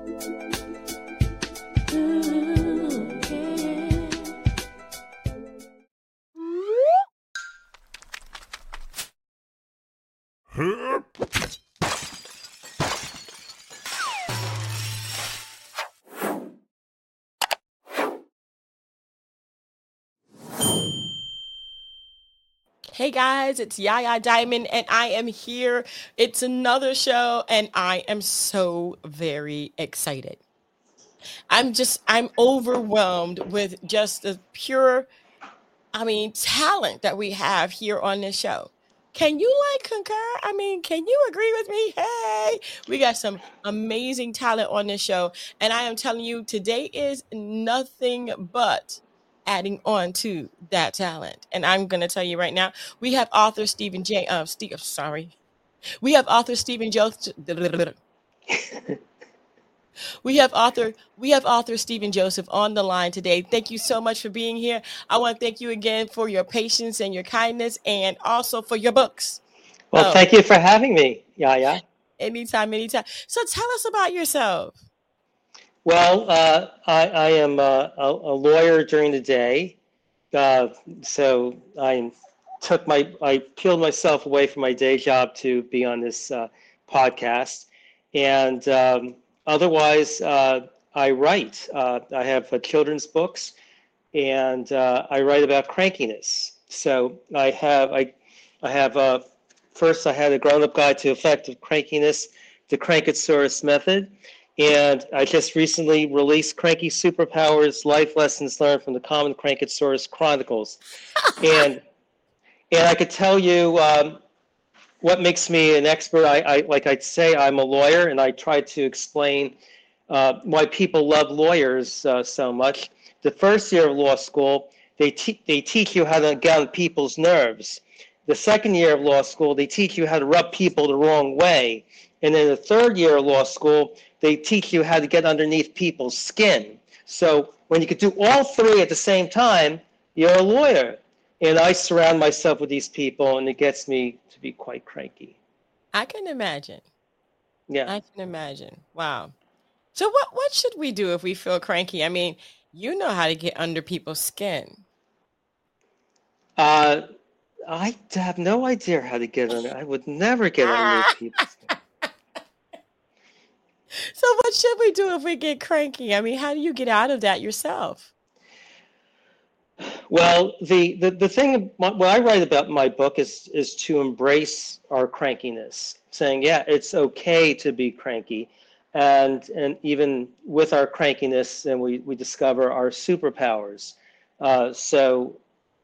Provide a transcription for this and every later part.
Hey guys, it's Yaya Diamond, and I am here. It's another show, and I am so very excited. I'm overwhelmed with just the pure, talent that we have here on this show. Can you concur? Can you agree with me? Hey, we got some amazing talent on this show, and I am telling you, today is nothing but adding on to that talent. And I'm going to tell you right now, we have author Stephen J. Sorry, we have author Stephen Joseph. We have author Stephen Joseph on the line today. Thank you so much for being here. I want to thank you again for your patience and your kindness, and also for your books. Well, Oh, thank you for having me, Yaya. anytime, anytime. So tell us about yourself. Well, I am a lawyer during the day, uh, so I peeled myself away from my day job to be on this podcast, and otherwise I write. I have children's books, and I write about crankiness. So I have first I had a grown-up guide to effective crankiness, the Crankitsaurus method, and I just recently released Cranky Superpowers: Life Lessons Learned from the Common Crankitsaurus Chronicles, and I could tell you what makes me an expert. Like I'd say, I'm a lawyer, and I try to explain why people love lawyers so much. The first year of law school, they teach you how to get on people's nerves. The second year of law school, they teach you how to rub people the wrong way. And in the third year of law school, they teach you how to get underneath people's skin. So when you could do all three at the same time, you're a lawyer. And I surround myself with these people, and it gets me to be quite cranky. I can imagine. Yeah. I can imagine. Wow. So what should we do if we feel cranky? You know how to get under people's skin. Uh, I have no idea how to get under. I would never get underneath people's skin. So what should we do if we get cranky? How do you get out of that yourself? Well, the thing what I write about in my book is to embrace our crankiness, saying, yeah, it's okay to be cranky, and even with our crankiness, and we discover our superpowers. So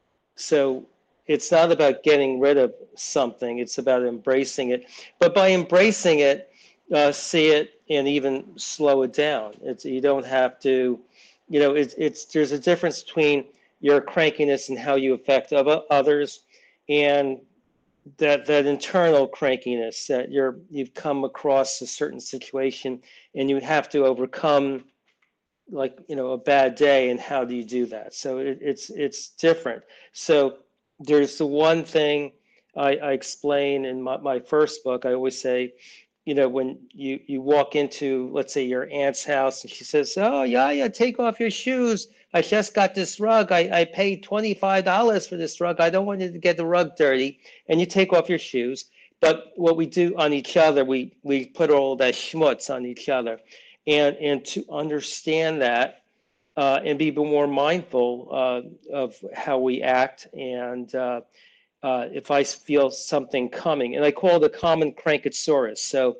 so it's not about getting rid of something; it's about embracing it. But by embracing it, see it and even slow it down. You don't have to, it's there's a difference between your crankiness and how you affect others, and that internal crankiness that you've come across a certain situation and you have to overcome, like, a bad day, and how do you do that? So it's different. So there's the one thing I explain in my first book. I always say, when you walk into, let's say, your aunt's house, and she says, oh yeah, yeah, take off your shoes, I just got this rug, I paid $25 for this rug, I don't want you to get the rug dirty. And you take off your shoes, but what we do on each other, we put all that schmutz on each other. And to understand that, and be more mindful of how we act, and if I feel something coming, and I call it a common crankitsaurus. So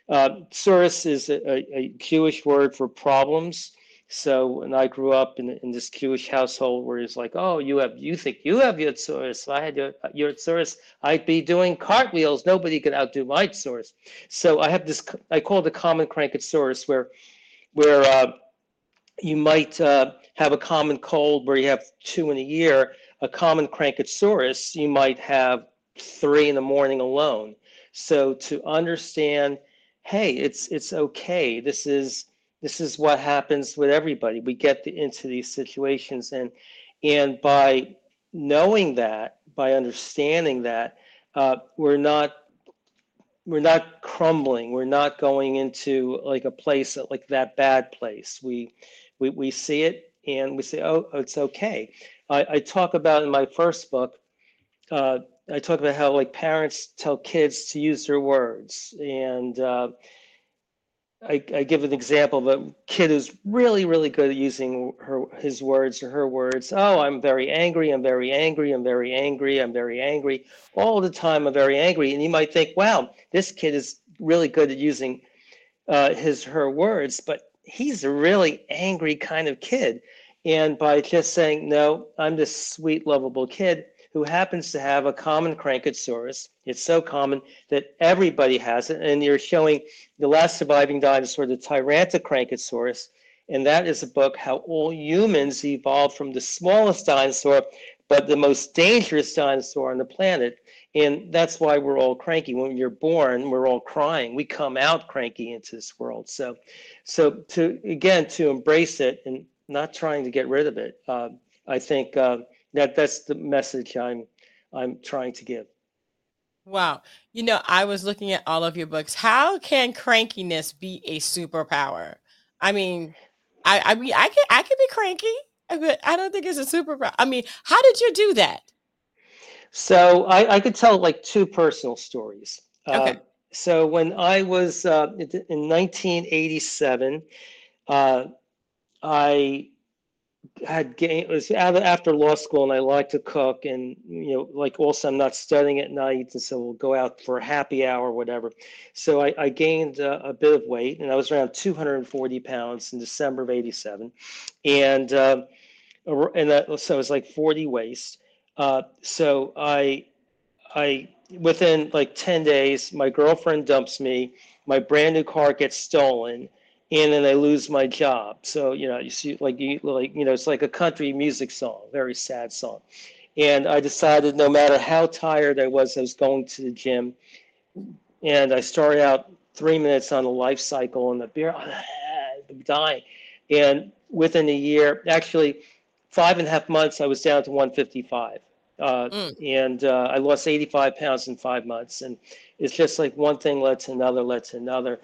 saurus is a Jewish word for problems. So when I grew up in this Jewish household where it's like, oh, you think you have Yotsaurus? If I had your Yotsaurus, I'd be doing cartwheels. Nobody could outdo my Yotsaurus. So I have this, I call it the common crankitsaurus, where you might have a common cold where you have two in a year. A common crankitsaurus, you might have three in the morning alone. So to understand, hey, it's okay. This is what happens with everybody. We get into these situations, and by knowing that, by understanding that, we're not we're not crumbling. We're not going into like a place like that bad place. We see it and we say, oh, it's okay. I talk about in my first book. Uh, I talk about how like parents tell kids to use their words, and I give an example of a kid who's really, really good at using his words or her words. Oh, I'm very angry. I'm very angry. I'm very angry. I'm very angry. All the time, I'm very angry. And you might think, wow, this kid is really good at using her words, but he's a really angry kind of kid. And by just saying, no, I'm this sweet, lovable kid who happens to have a common Crankosaurus. It's so common that everybody has it. And you're showing the last surviving dinosaur, the Tyrannosaurus. And that is a book how all humans evolved from the smallest dinosaur, but the most dangerous dinosaur on the planet. And that's why we're all cranky. When you're born, we're all crying. We come out cranky into this world. So to embrace it and not trying to get rid of it, I think that's the message I'm trying to give. Wow. I was looking at all of your books. How can crankiness be a superpower? I mean, I can be cranky, but I don't think it's a superpower. I mean, how did you do that? So I could tell like two personal stories. Okay. So when I was in 1987, uh, I had gained, it was after law school, and I like to cook, and like also I'm not studying at night, and so we'll go out for a happy hour or whatever. So I gained a bit of weight, and I was around 240 pounds in December of '87, and so it was like 40 waist. So I within like 10 days, my girlfriend dumps me, my brand new car gets stolen, and then I lose my job. So, you see it's like a country music song, very sad song. And I decided no matter how tired I was going to the gym. And I started out 3 minutes on the life cycle and the beer, I'm dying. And within a year, actually 5.5 months, I was down to 155. Uh, Mm. and I lost 85 pounds in 5 months. And it's just like one thing led to another, led to another.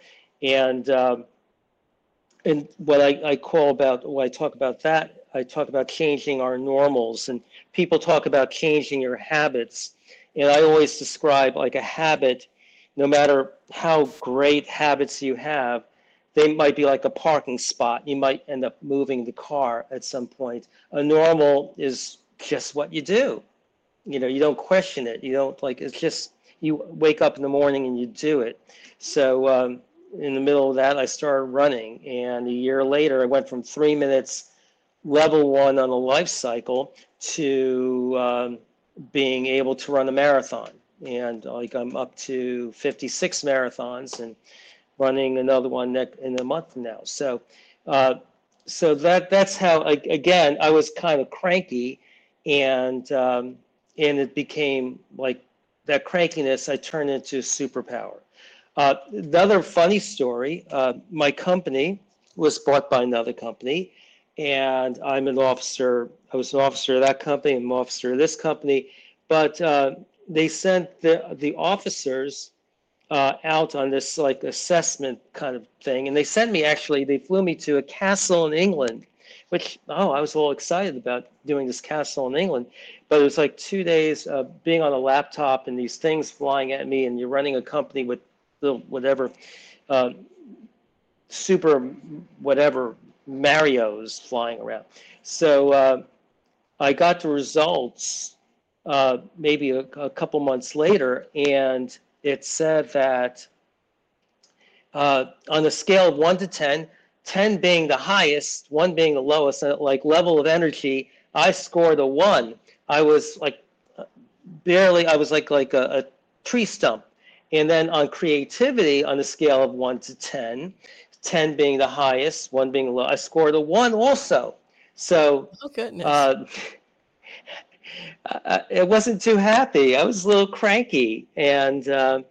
And what I call about, when I talk about that, I talk about changing our normals. And people talk about changing your habits. And I always describe like a habit, no matter how great habits you have, they might be like a parking spot. You might end up moving the car at some point. A normal is just what you do. You don't question it. You don't like, it's just, you wake up in the morning and you do it. So in the middle of that, I started running. And a year later, I went from 3 minutes, level one on a life cycle, to being able to run a marathon. And like I'm up to 56 marathons and running another one in a month from now. So that's how, again, I was kind of cranky, and it became like that crankiness I turned into a superpower. Another funny story, my company was bought by another company, and I'm an officer. I was an officer of that company, I'm an officer of this company, but they sent the officers out on this like assessment kind of thing, and they flew me to a castle in England, which I was all excited about doing this castle in England, but it was like 2 days of being on a laptop and these things flying at me, and you're running a company with the whatever uh, super whatever Mario's flying around. So I got the results maybe a couple months later, and it said that on a scale of 1 to 10, 10 being the highest, 1 being the lowest, like level of energy, I scored a 1. I was like I was like a tree stump. And then on creativity, on a scale of 1 to 10, 10 being the highest, 1 being low, I scored a 1 also. So Oh goodness. I wasn't too happy. I was a little cranky, and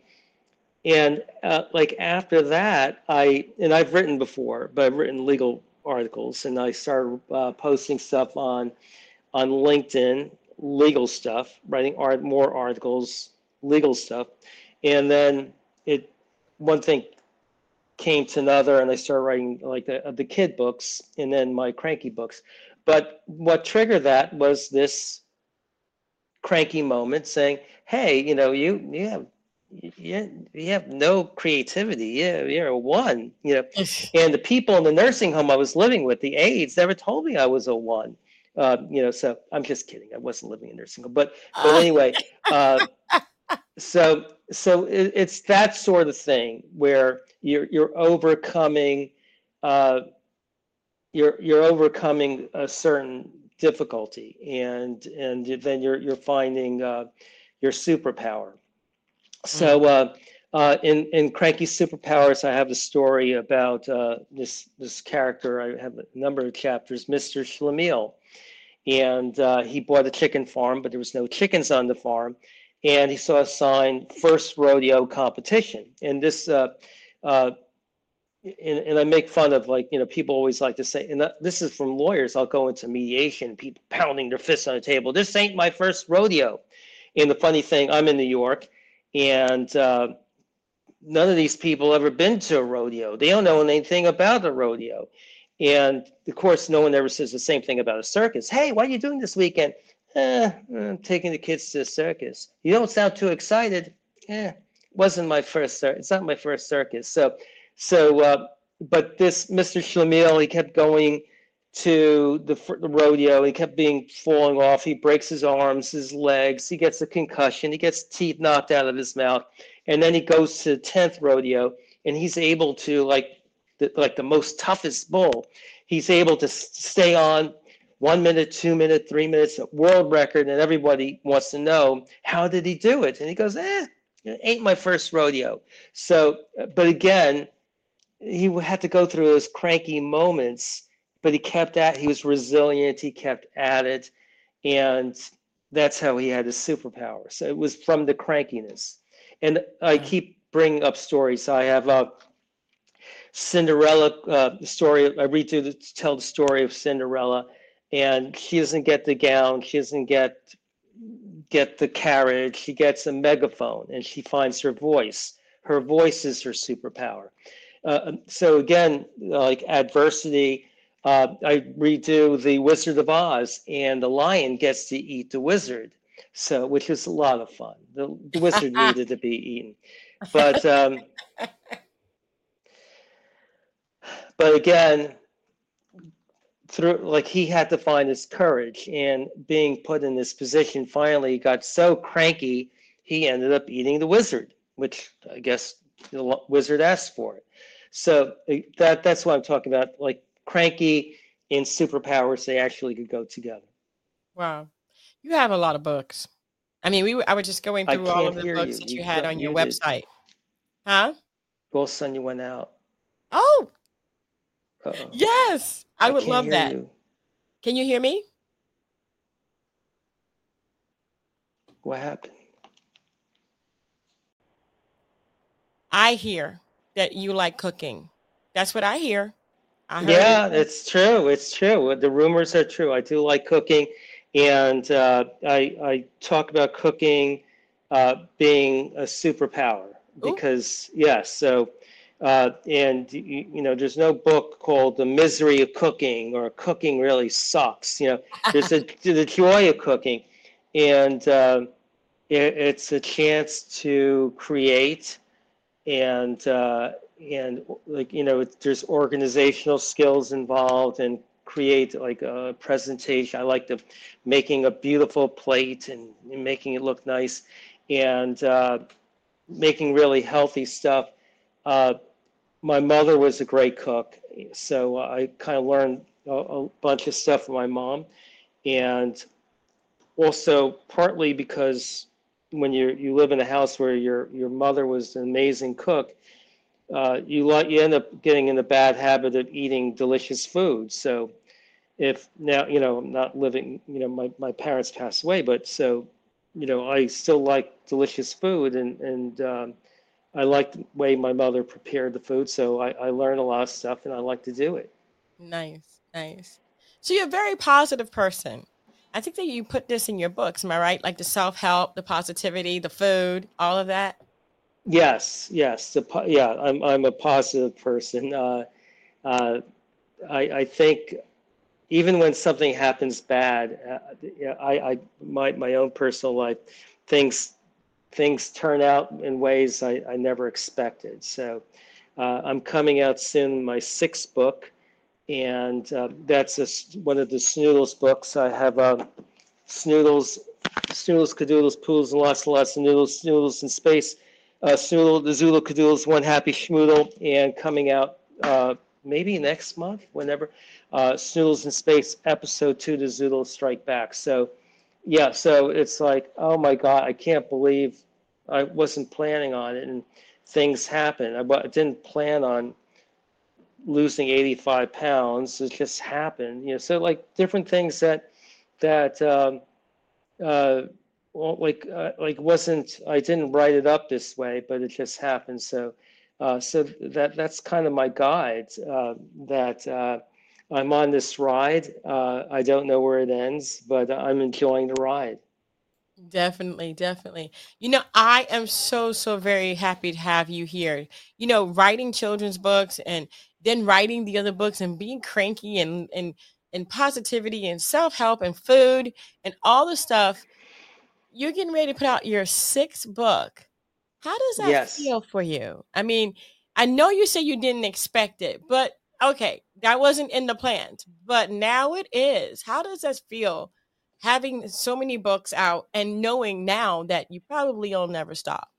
like after that, I've written before, but I've written legal articles, and I started posting stuff on LinkedIn, legal stuff, writing more articles, legal stuff, and then it one thing came to another, and I started writing like the kid books and then my cranky books. But what triggered that was this cranky moment saying, "Hey, you have no creativity. You're a one. And the people in the nursing home I was living with, the aides, never told me I was a one. So I'm just kidding. I wasn't living in a nursing home, but anyway, so it's that sort of thing where you're overcoming you're overcoming a certain difficulty, and then you're finding your superpower. So in Cranky Superpowers, I have a story about this character. I have a number of chapters, Mr. Schlemiel, and he bought a chicken farm, but there was no chickens on the farm, and he saw a sign, first rodeo competition. And this and I make fun of, like, people always like to say, and this is from lawyers, I'll go into mediation, people pounding their fists on the table, this ain't my first rodeo. And the funny thing, I'm in New York, and none of these people ever been to a rodeo. They don't know anything about a rodeo. And of course, no one ever says the same thing about a circus. Hey, what are you doing this weekend? I'm taking the kids to the circus. You don't sound too excited. Wasn't my first circus. It's not my first circus. But this Mr. Schlemiel, he kept going to the rodeo. He kept falling off. He breaks his arms, his legs. He gets a concussion. He gets teeth knocked out of his mouth. And then he goes to the 10th rodeo, and he's able to, like the most toughest bull, he's able to stay on 1 minute, 2 minutes, 3 minutes, world record, and everybody wants to know, how did he do it? And he goes, it ain't my first rodeo. So, but again, he had to go through those cranky moments, but he was resilient, he kept at it, and that's how he had his superpower. So it was from the crankiness. And I keep bringing up stories. I have a Cinderella story. I tell the story of Cinderella, and she doesn't get the gown, she doesn't get the carriage, she gets a megaphone, and she finds her voice. Her voice is her superpower. So again, like adversity, I redo the Wizard of Oz, and the lion gets to eat the wizard, which was a lot of fun. The wizard needed to be eaten, but again, he had to find his courage, and being put in this position, finally he got so cranky he ended up eating the wizard, which I guess the wizard asked for it. So that's what I'm talking about. Like, cranky and superpowers, they actually could go together. Wow, you have a lot of books. I mean, I was just going through all of the books that you had on your website. Huh? All of a sudden you went out. Oh, yes, I would love that. Can you hear me? What happened? I hear that you like cooking. That's what I hear. It's true. It's true. The rumors are true. I do like cooking, and I talk about cooking being a superpower because, yes. So, and there's no book called The Misery of Cooking or Cooking Really Sucks. There's the joy of cooking, and it's a chance to create, and there's organizational skills involved, and create like a presentation. I like making a beautiful plate and making it look nice, and making really healthy stuff. My mother was a great cook, so I kind of learned a bunch of stuff from my mom, and also partly because when you live in a house where your mother was an amazing cook, you end up getting in the bad habit of eating delicious food. So if now, I'm not living, my parents passed away, but so, I still like delicious food, and I like the way my mother prepared the food. So I learned a lot of stuff, and I like to do it. Nice. So you're a very positive person. I think that you put this in your books. Am I right? Like the self-help, the positivity, the food, all of that. Yes. Yeah, I'm a positive person. Uh, I think even when something happens bad, yeah, my own personal life, things things turn out in ways I never expected. So I'm coming out soon, my sixth book, and that's one of the Snoodles books. I have Snoodles, Snoodles, Cadoodles, Poodles, and lots of noodles, Snoodles in space. Snoodle, the Zulu Cadoodles, One Happy Schmoodle, and coming out maybe next month, whenever. Snoodles in Space, Episode 2, the Zoodles Strike Back. So, yeah, so it's like, oh my God, I can't believe I wasn't planning on it, and things happen. I didn't plan on losing 85 pounds. It just happened, So like different things that uh, well, like wasn't I didn't write it up this way, but it just happened. So that's kind of my guide. That I'm on this ride. I don't know where it ends, but I'm enjoying the ride. Definitely, definitely. I am so, so very happy to have you here. Writing children's books and then writing the other books and being cranky and positivity and self-help and food and all the stuff. You're getting ready to put out your sixth book. How does that Yes. feel for you? I mean, I know you say you didn't expect it, but okay, that wasn't in the plans, but now it is. How does that feel having so many books out and knowing now that you probably will never stop?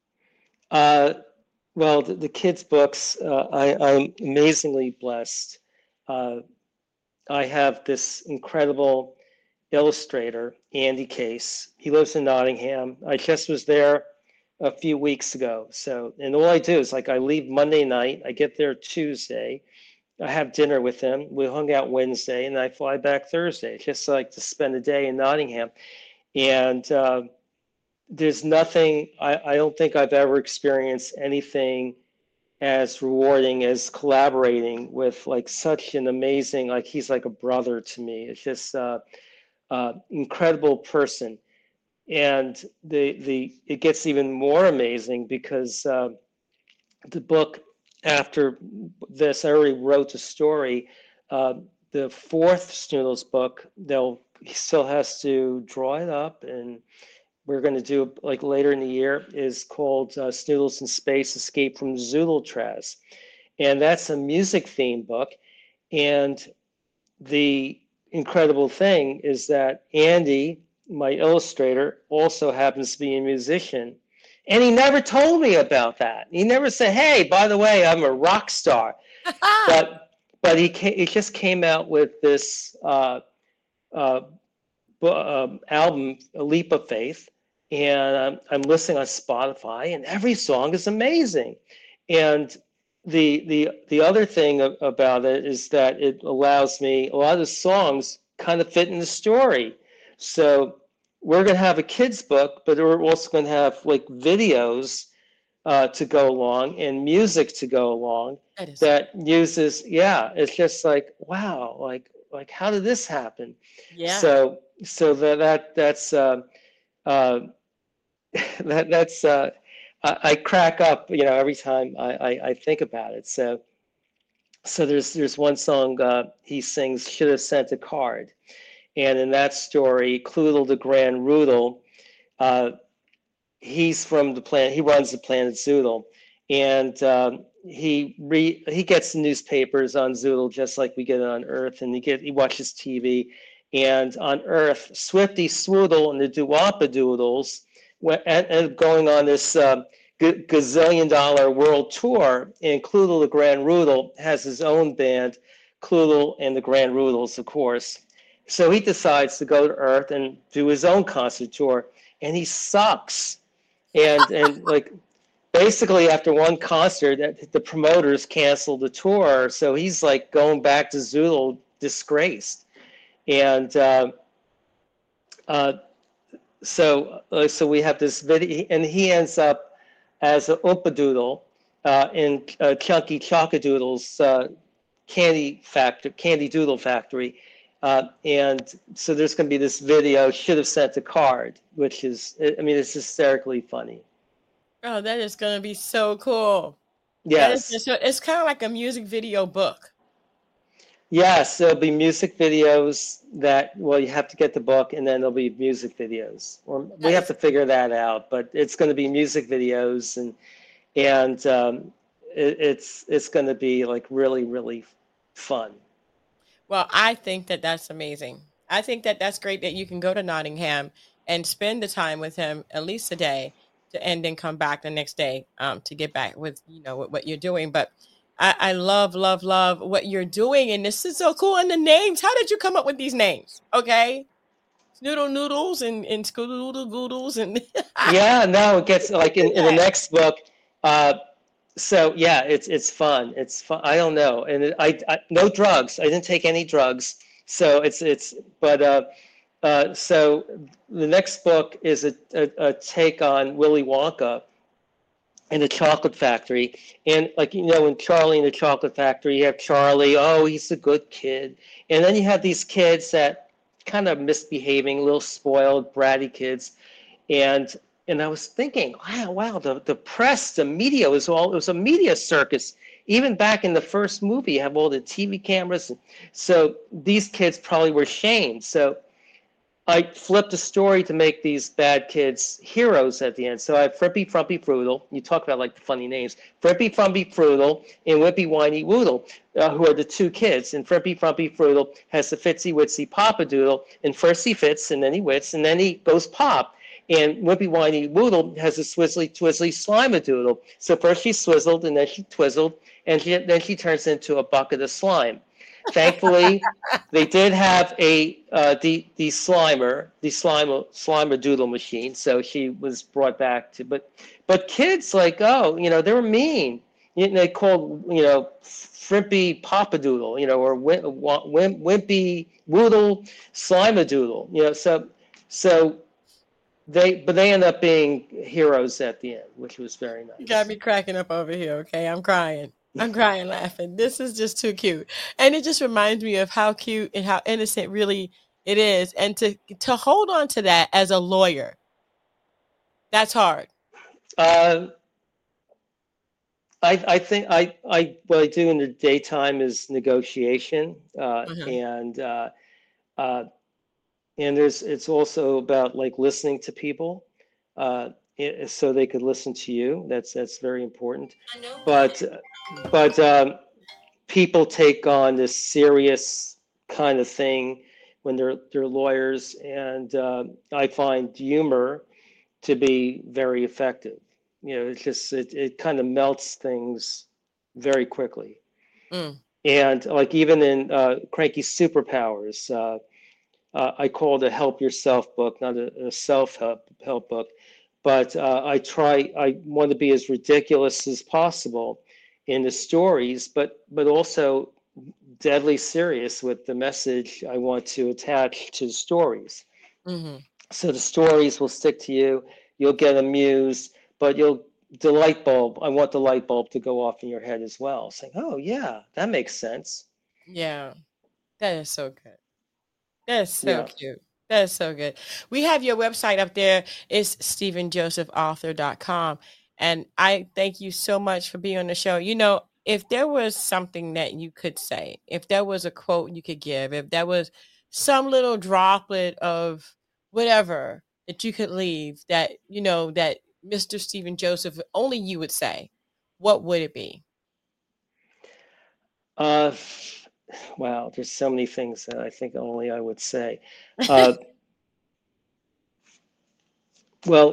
Uh, well, the kids' books, I'm amazingly blessed. Uh, I have this incredible illustrator, Andy Case. He lives in Nottingham. I just was there a few weeks ago. So, and all I do is like I leave Monday night, I get there Tuesday, I have dinner with him. We hung out Wednesday, and I fly back Thursday, just like to spend a day in Nottingham. And there's nothing, I don't think I've ever experienced anything as rewarding as collaborating with like such an amazing, like he's like a brother to me. It's just incredible person. And the it gets even more amazing because the book after this, I already wrote the story. Uh, the fourth Snoodles book, he still has to draw it up, and we're going to do like later in the year is called Snoodles in Space: Escape from Zoodletraz, and that's a music themed book. And the incredible thing is that Andy, my illustrator, also happens to be a musician. And he never told me about that. He never said, "Hey, by the way, I'm a rock star." But he just came out with this uh, album, A Leap of Faith, and I'm listening on Spotify, and every song is amazing. And the other thing about it is that it allows me a lot of the songs kind of fit in the story. So we're going to have a kids book, but we're also going to have like videos to go along and music to go along That is that uses, yeah, it's just like, wow, like how did this happen? yeah. So that's uh, that's I crack up, every time I think about it. So there's one song he sings, "Should Have Sent a Card," and in that story, Cloodle the Grand Roodle, uh, he's from the planet. He runs the planet Zoodle, and he gets newspapers on Zoodle just like we get it on Earth, and he watches TV. And on Earth, Swifty Swoodle and the Doowapadoodles and going on this gazillion-dollar world tour, and Cloodle the Grand Roodle has his own band, Cloodle and the Grand Roodles, of course. So he decides to go to Earth and do his own concert tour, and he sucks. And like basically after one concert, the promoters canceled the tour, so he's like going back to Zoodle disgraced. And uh, so we have this video, and he ends up as an Oompadoodle in Chunky Chockadoodle's candy doodle factory. And so there's going to be this video, "Should Have Sent a Card," which is, I mean, it's hysterically funny. Oh, that is going to be so cool. That is Yes. just, it's kind of like a music video book. Yes, there'll be music videos that, well, you have to get the book and then there'll be music videos. Or we That have is to figure that out, but it's going to be music videos and it's going to be like really, really fun. Well, I think that that's amazing. I think that that's great that you can go to Nottingham and spend the time with him at least a day to and then come back the next day to get back with what you're doing. But I love, love, love what you're doing, and this is so cool. And the names, how did you come up with these names? Okay, Snoodle Noodles and Scoodle Goodles and Yeah, no, it gets like in the next book. Uh, so yeah, it's fun. It's fun. I don't know, and I no drugs. I didn't take any drugs. So it's but so the next book is a take on Willy Wonka in the chocolate factory. And like, in Charlie in the chocolate factory, you have Charlie, oh, he's a good kid. And then you have these kids that kind of misbehaving, little spoiled, bratty kids. And and I was thinking, wow, the press, the media it was a media circus. Even back in the first movie, you have all the TV cameras. So these kids probably were shamed. So I flipped a story to make these bad kids heroes at the end. So I have Frippy, Frumpy, Fruitle. You talk about like the funny names. Frippy, Frumpy, Fruitle, and Whippy, Whiny, Woodle, who are the two kids. And Frippy, Frumpy, Fruitle has the Fitsy, Witsy, Papa Doodle. And first he fits, and then he wits, and then he goes pop. And Whippy, Whiny, Woodle has a Swizzly, Twizzly, Slimadoodle. So first she swizzled, and then she twizzled, and then she turns into a bucket of slime. Thankfully, they did have the Slimer Doodle machine, so she was brought back to. But kids like, oh, they were mean. They called Frimpy Papa Doodle, or Wimpy Woodle Slimadoodle. So they end up being heroes at the end, which was very You got nice. me cracking up over here. Okay, I'm crying. I'm crying, laughing. This is just too cute, and it just reminds me of how cute and how innocent really it is, and to hold on to that as a lawyer, that's hard. Uh, I think what I do in the daytime is negotiation, Uh-huh. uh, and it's also about like listening to people, so they could listen to you. That's very important. But people take on this serious kind of thing when they're lawyers, and I find humor to be very effective. It kind of melts things very quickly. Mm. And like even in Cranky Superpowers, I call it a help yourself book, not a self help book, but I want to be as ridiculous as possible in the stories, but also deadly serious with the message I want to attach to the stories. Hmm. So the stories will stick to you. You'll get amused, but the light bulb. I want the light bulb to go off in your head as well, saying, "Oh yeah, that makes sense." Yeah, that is so good. That is so Yeah. cute. That is so good. We have your website up there. It's stephenjosephauthor.com. And I thank you so much for being on the show. If there was something that you could say, if there was a quote you could give, if there was some little droplet of whatever that you could leave that Mr. Stephen Joseph, only you would say, what would it be? Uh, wow, there's so many things that I think only I would say. Uh, well,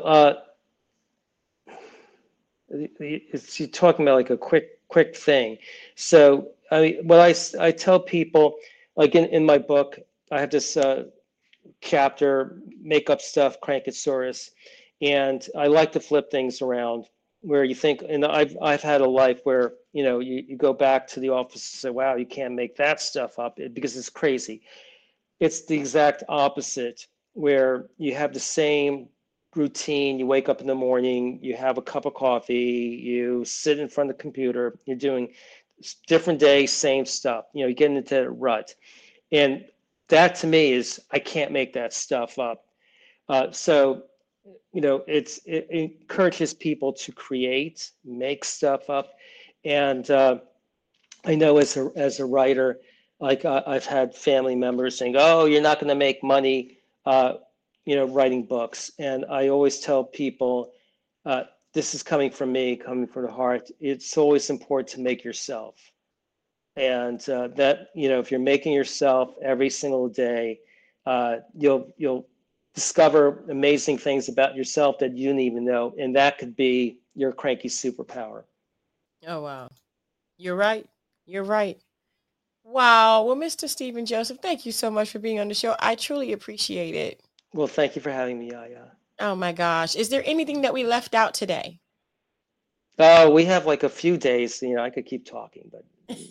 you're talking about like a quick thing. So I tell people, like in my book, I have this chapter, make up stuff, Crankosaurus, and I like to flip things around where you think, and I've had a life where you go back to the office and say, wow, you can't make that stuff up because it's crazy. It's the exact opposite, where you have the same routine. You wake up in the morning, you have a cup of coffee, you sit in front of the computer, you're doing different day, same stuff. You're getting into a rut. And that to me is, I can't make that stuff up. So it encourages people to create, make stuff up. And I know as a writer, like I've had family members saying, "Oh, you're not going to make money, writing books." And I always tell people, uh, this is coming from me, coming from the heart. It's always important to make yourself, and that if you're making yourself every single day, you'll discover amazing things about yourself that you didn't even know, and that could be your cranky superpower. Oh, wow. You're right. You're right. Wow. Well, Mr. Stephen Joseph, thank you so much for being on the show. I truly appreciate it. Well, thank you for having me, Yaya. Oh my gosh. Is there anything that we left out today? Oh, we have like a few days. I could keep talking, but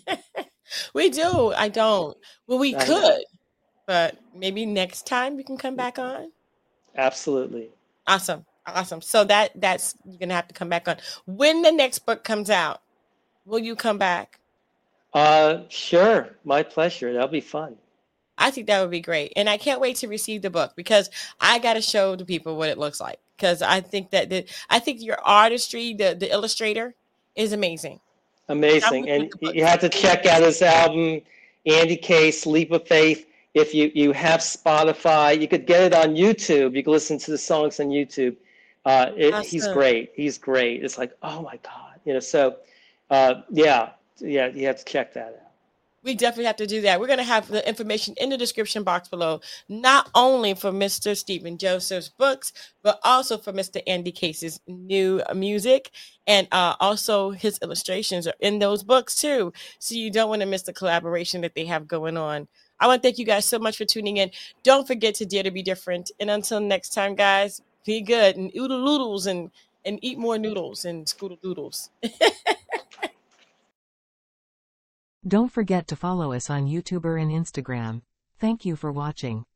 We do. I don't. Well, we I know. could, but maybe next time we can come back on. Absolutely. Awesome. Awesome. So that's you're gonna have to come back on. When the next book comes out, will you come back? Sure. My pleasure. That'll be fun. I think that would be great. And I can't wait to receive the book because I got to show the people what it looks like. Because I think I think your artistry, the illustrator, is amazing. I'm Amazing. looking at And the book. you have to check out his album, Andy Case, Leap of Faith. If you have Spotify, you could get it on YouTube. You can listen to the songs on YouTube. He's Awesome. great. He's great. It's like, oh my God. So yeah, you have to check that out. We definitely have to do that. We're going to have the information in the description box below, not only for Mr. Stephen Joseph's books, but also for Mr. Andy Case's new music. And also his illustrations are in those books too. So you don't want to miss the collaboration that they have going on. I want to thank you guys so much for tuning in. Don't forget to dare to be different. And until next time, guys, be good and oodle noodles and eat more noodles and scoodle doodles. Don't forget to follow us on YouTube and Instagram. Thank you for watching.